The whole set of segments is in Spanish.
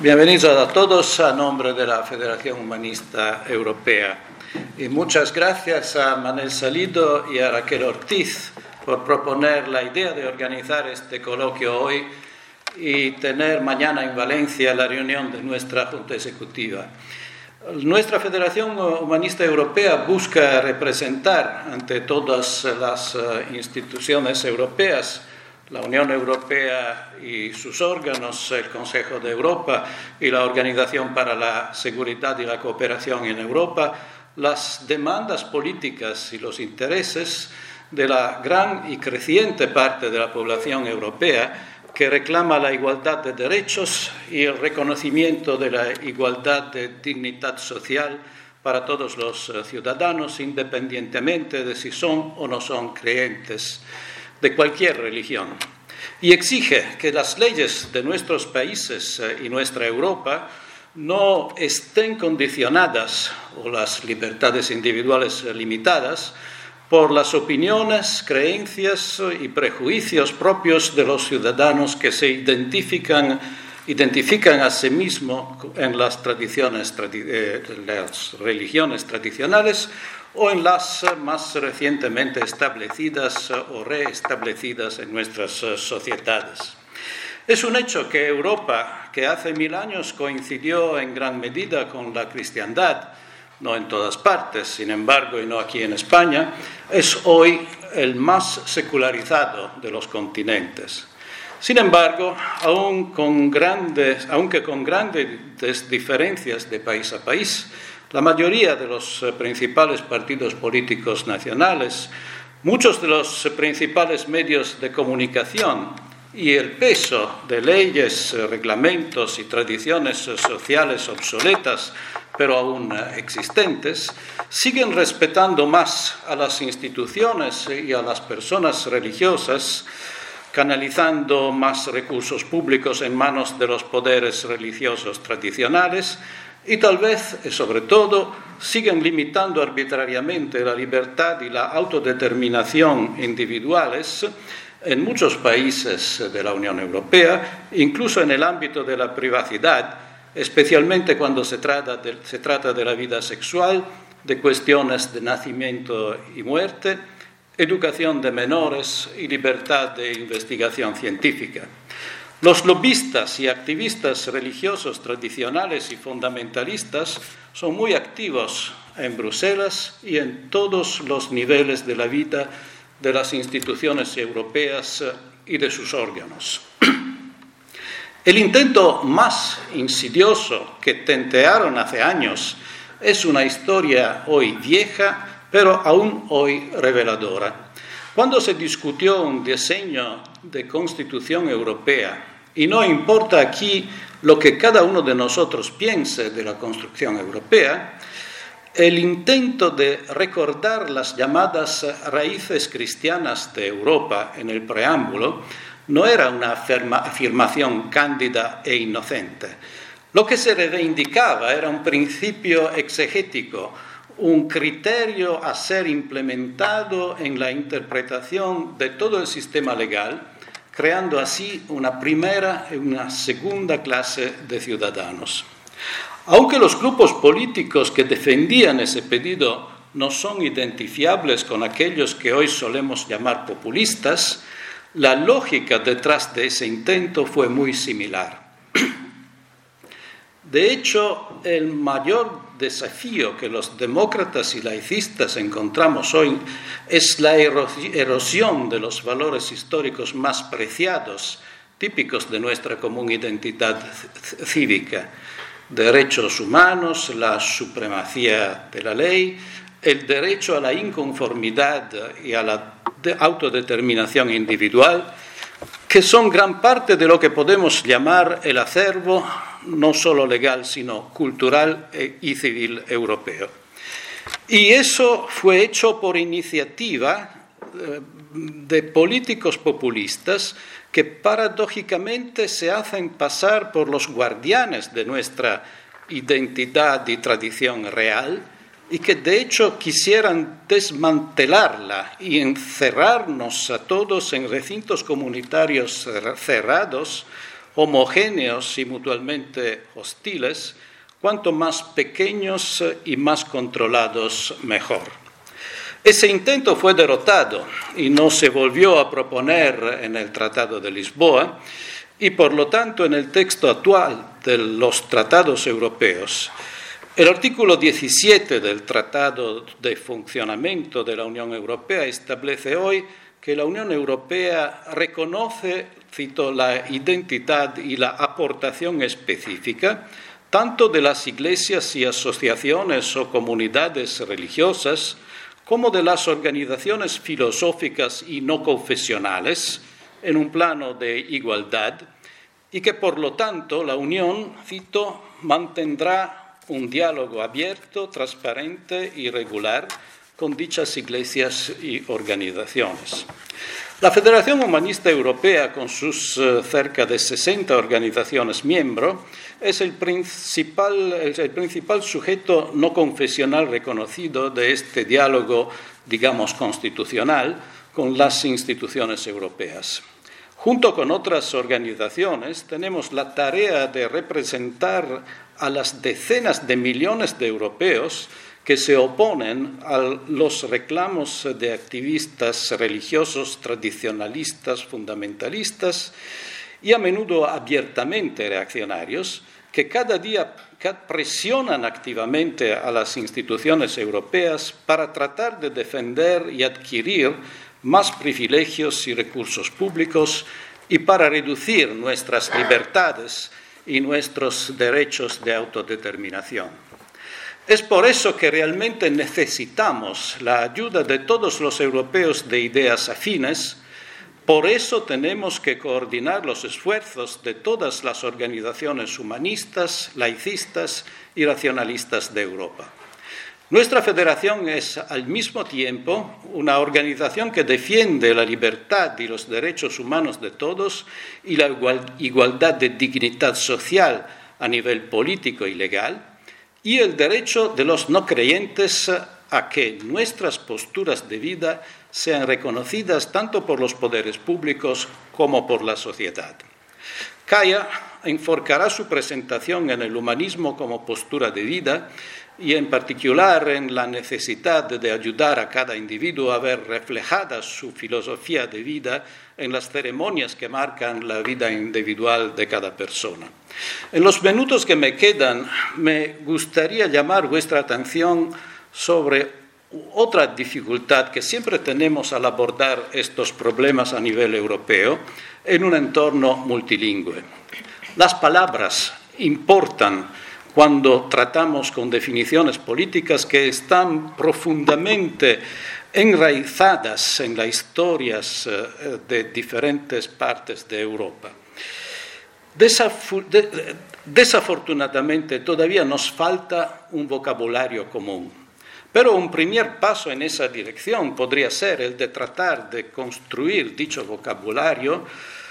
Bienvenidos a todos a nombre de la Federación Humanista Europea. Y muchas gracias a Manel Salido y a Raquel Ortiz por proponer la idea de organizar este coloquio hoy y tener mañana en Valencia la reunión de nuestra Junta Ejecutiva. Nuestra Federación Humanista Europea busca representar ante todas las instituciones europeas, la Unión Europea y sus órganos, el Consejo de Europa y la Organización para la Seguridad y la Cooperación en Europa, las demandas políticas y los intereses de la gran y creciente parte de la población europea que reclama la igualdad de derechos y el reconocimiento de la igualdad de dignidad social para todos los ciudadanos, independientemente de si son o no son creyentes de cualquier religión, y exige que las leyes de nuestros países y nuestra Europa no estén condicionadas o las libertades individuales limitadas por las opiniones, creencias y prejuicios propios de los ciudadanos que se identifican a sí mismos en las religiones tradicionales o en las más recientemente establecidas o reestablecidas en nuestras sociedades. Es un hecho que Europa, que hace 1000 años coincidió en gran medida con la cristiandad, no en todas partes, sin embargo, y no aquí en España, es hoy el más secularizado de los continentes. Sin embargo, aunque con grandes diferencias de país a país, la mayoría de los principales partidos políticos nacionales, muchos de los principales medios de comunicación y el peso de leyes, reglamentos y tradiciones sociales obsoletas, pero aún existentes, siguen respetando más a las instituciones y a las personas religiosas, canalizando más recursos públicos en manos de los poderes religiosos tradicionales y tal vez, y sobre todo, siguen limitando arbitrariamente la libertad y la autodeterminación individuales en muchos países de la Unión Europea, incluso en el ámbito de la privacidad, especialmente cuando se trata de la vida sexual, de cuestiones de nacimiento y muerte, educación de menores y libertad de investigación científica. Los lobistas y activistas religiosos tradicionales y fundamentalistas son muy activos en Bruselas y en todos los niveles de la vida de las instituciones europeas y de sus órganos. El intento más insidioso que tentearon hace años es una historia hoy vieja, pero aún hoy reveladora. Cuando se discutió un diseño de Constitución Europea, y no importa aquí lo que cada uno de nosotros piense de la construcción europea, el intento de recordar las llamadas raíces cristianas de Europa en el preámbulo no era una afirmación cándida e inocente. Lo que se reivindicaba era un principio exegético, un criterio a ser implementado en la interpretación de todo el sistema legal, creando así una primera y una segunda clase de ciudadanos. Aunque los grupos políticos que defendían ese pedido no son identificables con aquellos que hoy solemos llamar populistas, la lógica detrás de ese intento fue muy similar. De hecho, el mayor desafío que los demócratas y laicistas encontramos hoy es la erosión de los valores históricos más preciados, típicos de nuestra común identidad cívica: derechos humanos, la supremacía de la ley, el derecho a la inconformidad y a la autodeterminación individual, que son gran parte de lo que podemos llamar el acervo no solo legal, sino cultural y civil europeo. Y eso fue hecho por iniciativa de políticos populistas que paradójicamente se hacen pasar por los guardianes de nuestra identidad y tradición real y que de hecho quisieran desmantelarla y encerrarnos a todos en recintos comunitarios cerrados homogéneos y mutuamente hostiles, cuanto más pequeños y más controlados, mejor. Ese intento fue derrotado y no se volvió a proponer en el Tratado de Lisboa y, por lo tanto, en el texto actual de los tratados europeos. El artículo 17 del Tratado de Funcionamiento de la Unión Europea establece hoy que la Unión Europea reconoce, cito, la identidad y la aportación específica tanto de las iglesias y asociaciones o comunidades religiosas como de las organizaciones filosóficas y no confesionales en un plano de igualdad y que, por lo tanto, la Unión, cito, mantendrá un diálogo abierto, transparente y regular con dichas iglesias y organizaciones. La Federación Humanista Europea, con sus cerca de 60 organizaciones miembros, es el principal sujeto no confesional reconocido de este diálogo, digamos, constitucional con las instituciones europeas. Junto con otras organizaciones, tenemos la tarea de representar a las decenas de millones de europeos que se oponen a los reclamos de activistas religiosos tradicionalistas, fundamentalistas y a menudo abiertamente reaccionarios, que cada día presionan activamente a las instituciones europeas para tratar de defender y adquirir más privilegios y recursos públicos y para reducir nuestras libertades y nuestros derechos de autodeterminación. Es por eso que realmente necesitamos la ayuda de todos los europeos de ideas afines. Por eso tenemos que coordinar los esfuerzos de todas las organizaciones humanistas, laicistas y racionalistas de Europa. Nuestra federación es al mismo tiempo una organización que defiende la libertad y los derechos humanos de todos y la igualdad de dignidad social a nivel político y legal, y el derecho de los no creyentes a que nuestras posturas de vida sean reconocidas tanto por los poderes públicos como por la sociedad. Kaya enfocará su presentación en el humanismo como postura de vida y en particular en la necesidad de ayudar a cada individuo a ver reflejada su filosofía de vida en las ceremonias que marcan la vida individual de cada persona. En los minutos que me quedan, me gustaría llamar vuestra atención sobre otra dificultad que siempre tenemos al abordar estos problemas a nivel europeo en un entorno multilingüe. Las palabras importan cuando tratamos con definiciones políticas que están profundamente enraizadas en las historias de diferentes partes de Europa. Desafortunadamente, todavía nos falta un vocabulario común, pero un primer paso en esa dirección podría ser el de tratar de construir dicho vocabulario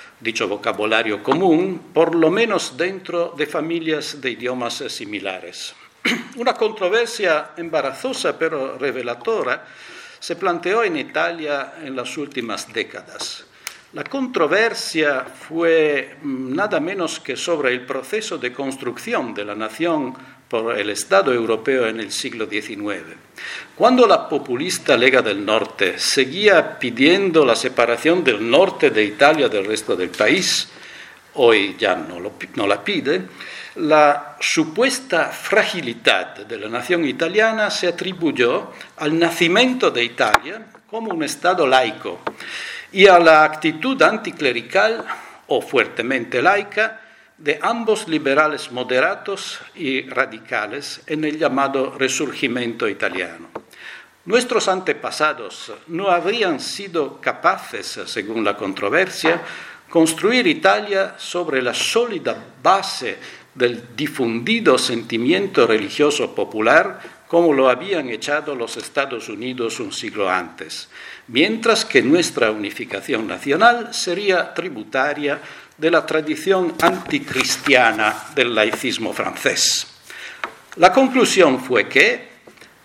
común, por lo menos dentro de familias de idiomas similares. Una controversia embarazosa pero reveladora se planteó en Italia en las últimas décadas. La controversia fue nada menos que sobre el proceso de construcción de la nación por el Estado europeo en el siglo XIX. Cuando la populista Lega del Norte seguía pidiendo la separación del norte de Italia del resto del país, hoy ya no la pide, la supuesta fragilidad de la nación italiana se atribuyó al nacimiento de Italia como un Estado laico y a la actitud anticlerical o fuertemente laica de ambos liberales moderados y radicales en el llamado Resurgimiento italiano. Nuestros antepasados no habrían sido capaces, según la controversia, construir Italia sobre la sólida base del difundido sentimiento religioso popular como lo habían echado los Estados Unidos un siglo antes, mientras que nuestra unificación nacional sería tributaria de la tradición anticristiana del laicismo francés. La conclusión fue que,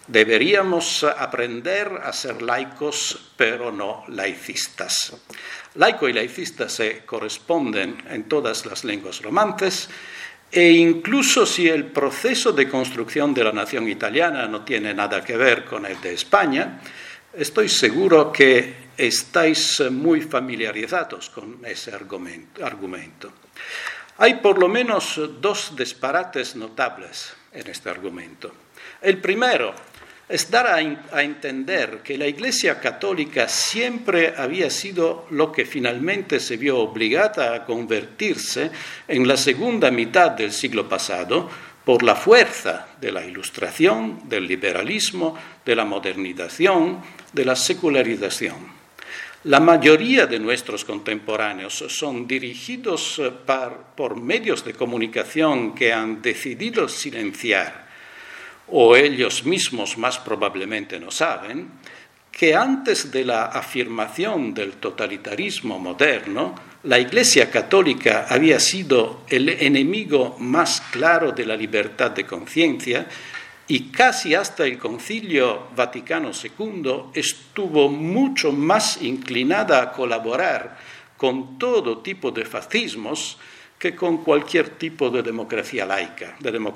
Deberíamos aprender a ser laicos, pero no laicistas. Laico y laicista se corresponden en todas las lenguas romances, e incluso si el proceso de construcción de la nación italiana no tiene nada que ver con el de España, estoy seguro que estáis muy familiarizados con ese argumento. Hay por lo menos dos disparates notables en este argumento. El primero es dar a entender que la Iglesia Católica siempre había sido lo que finalmente se vio obligada a convertirse en la segunda mitad del siglo pasado por la fuerza de la Ilustración, del liberalismo, de la modernización, de la secularización. La mayoría de nuestros contemporáneos son dirigidos por medios de comunicación que han decidido silenciar, o ellos mismos más probablemente no saben, que antes de la afirmación del totalitarismo moderno, la Iglesia Católica había sido el enemigo más claro de la libertad de conciencia y casi hasta el Concilio Vaticano II estuvo mucho más inclinada a colaborar con todo tipo de fascismos que con cualquier tipo de democracia laica.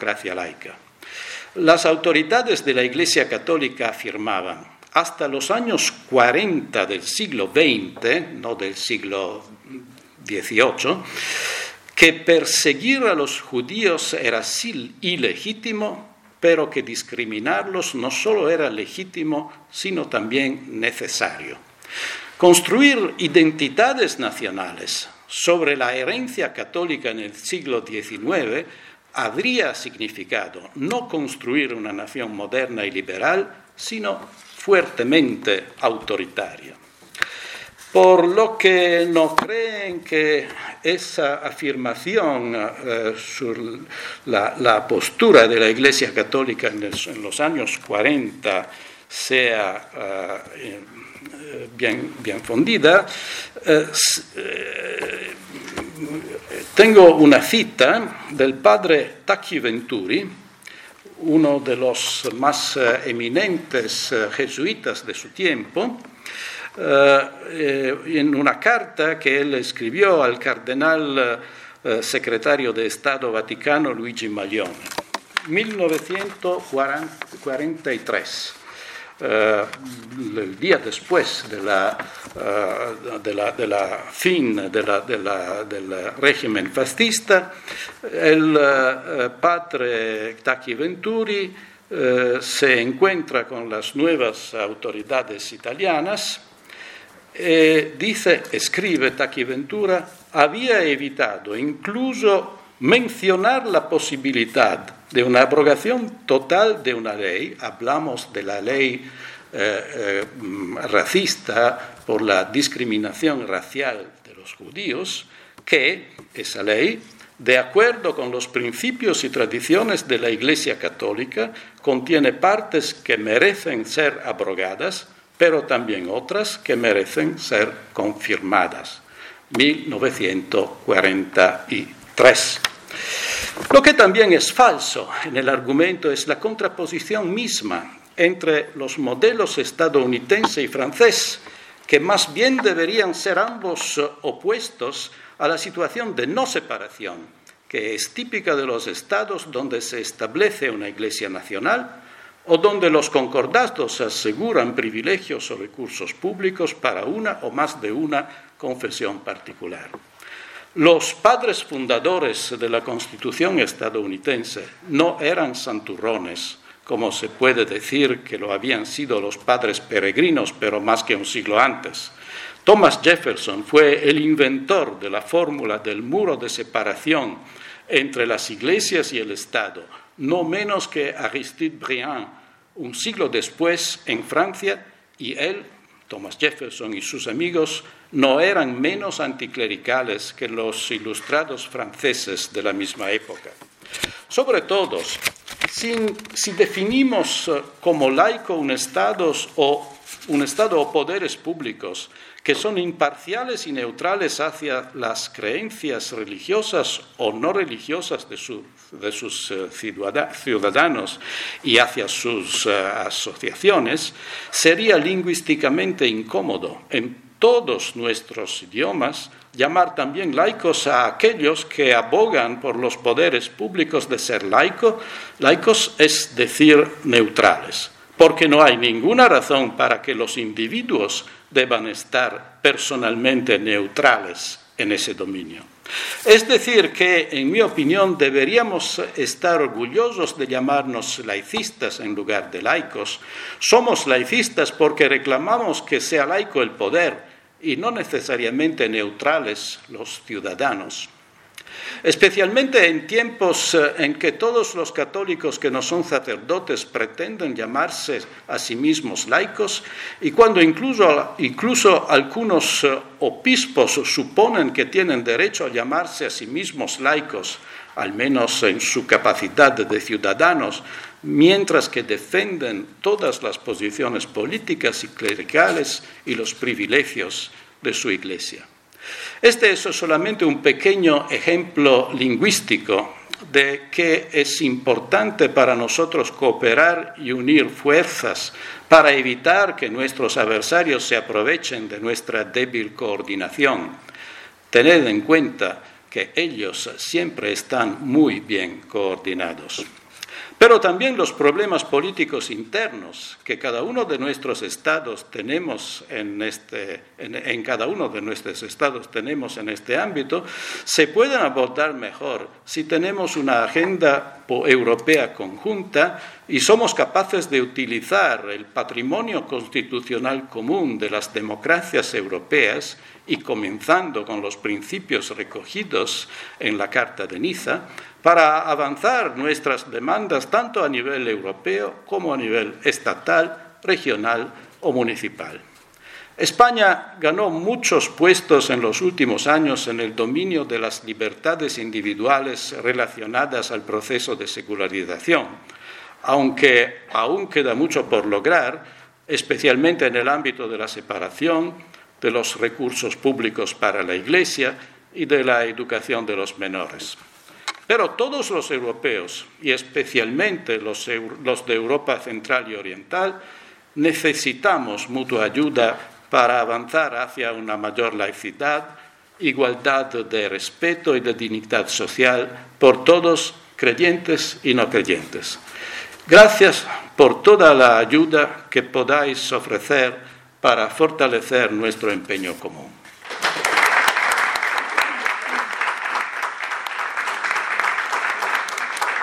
Las autoridades de la Iglesia Católica afirmaban, hasta los años 40 del siglo XX, no del siglo XVIII, que perseguir a los judíos era ilegítimo, pero que discriminarlos no solo era legítimo, sino también necesario. Construir identidades nacionales sobre la herencia católica en el siglo XIX habría significado no construir una nación moderna y liberal, sino fuertemente autoritaria. Por lo que no creen que esa afirmación sobre la postura de la Iglesia Católica en los años 40 sea bien fundida, tengo una cita del padre Tacchi Venturi, uno de los más eminentes jesuitas de su tiempo, en una carta que él escribió al cardenal secretario de Estado Vaticano Luigi Maglione, 1943. El día después de la fin del régimen fascista, el padre Tacchi Venturi se encuentra con las nuevas autoridades italianas. Escribe Tacchi Venturi, había evitado incluso mencionar la posibilidad de una abrogación total de una ley, hablamos de la ley racista por la discriminación racial de los judíos, que esa ley, de acuerdo con los principios y tradiciones de la Iglesia Católica, contiene partes que merecen ser abrogadas, pero también otras que merecen ser confirmadas. 1943. Lo que también es falso en el argumento es la contraposición misma entre los modelos estadounidense y francés, que más bien deberían ser ambos opuestos a la situación de no separación, que es típica de los estados donde se establece una iglesia nacional o donde los concordatos aseguran privilegios o recursos públicos para una o más de una confesión particular. Los padres fundadores de la Constitución estadounidense no eran santurrones, como se puede decir que lo habían sido los padres peregrinos, pero más que un siglo antes. Thomas Jefferson fue el inventor de la fórmula del muro de separación entre las iglesias y el Estado, no menos que Aristide Briand, un siglo después en Francia, y él, Thomas Jefferson y sus amigos, no eran menos anticlericales que los ilustrados franceses de la misma época. Sobre todo, si definimos como laico un Estado o o poderes públicos que son imparciales y neutrales hacia las creencias religiosas o no religiosas de sus ciudadanos y hacia sus asociaciones, sería lingüísticamente incómodo en todos nuestros idiomas llamar también laicos a aquellos que abogan por los poderes públicos de ser laicos, es decir, neutrales, porque no hay ninguna razón para que los individuos deban estar personalmente neutrales en ese dominio. Es decir, que, en mi opinión, deberíamos estar orgullosos de llamarnos laicistas en lugar de laicos. Somos laicistas porque reclamamos que sea laico el poder y no necesariamente neutrales los ciudadanos. Especialmente en tiempos en que todos los católicos que no son sacerdotes pretenden llamarse a sí mismos laicos y cuando incluso algunos obispos suponen que tienen derecho a llamarse a sí mismos laicos, al menos en su capacidad de ciudadanos, mientras que defienden todas las posiciones políticas y clericales y los privilegios de su Iglesia. Este es solamente un pequeño ejemplo lingüístico de que es importante para nosotros cooperar y unir fuerzas para evitar que nuestros adversarios se aprovechen de nuestra débil coordinación. Tened en cuenta que ellos siempre están muy bien coordinados. Pero también los problemas políticos internos que cada uno de nuestros estados tenemos en cada uno de nuestros estados tenemos en este ámbito, se pueden abordar mejor si tenemos una agenda europea conjunta y somos capaces de utilizar el patrimonio constitucional común de las democracias europeas y comenzando con los principios recogidos en la Carta de Niza, para avanzar nuestras demandas tanto a nivel europeo como a nivel estatal, regional o municipal. España ganó muchos puestos en los últimos años en el dominio de las libertades individuales relacionadas al proceso de secularización, aunque aún queda mucho por lograr, especialmente en el ámbito de la separación, de los recursos públicos para la Iglesia y de la educación de los menores. Pero todos los europeos, y especialmente los de Europa Central y Oriental, necesitamos mutua ayuda para avanzar hacia una mayor laicidad, igualdad de respeto y de dignidad social por todos, creyentes y no creyentes. Gracias por toda la ayuda que podáis ofrecer para fortalecer nuestro empeño común.